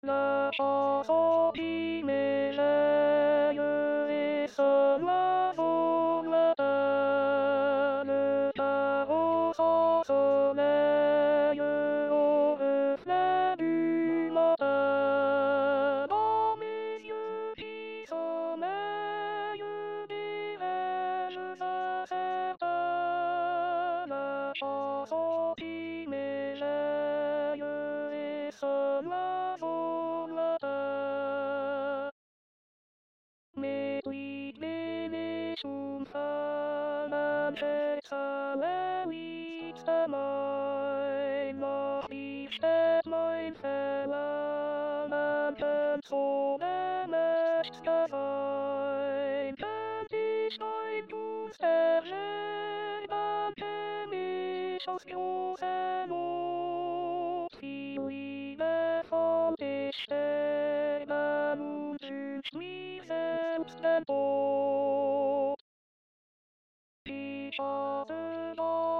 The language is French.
La chanson qui m'éveille et sonne l'oiseau lointain, le carreau sans soleil au reflet du matin. Dans mes yeux qui sommeillent des rêves incertains, la chanson qui m'éveille et sonne l'oiseau lointain. Mit Liebe zum Fallern verzahllichster mein, noch nicht steht mein Verlangen so mächtiger sein. Könnt ich dein Gunst erleben, kenn ich aus großer Not, wie liebevoll ich sterben und wünsch mir selbst den Tod. Ich habe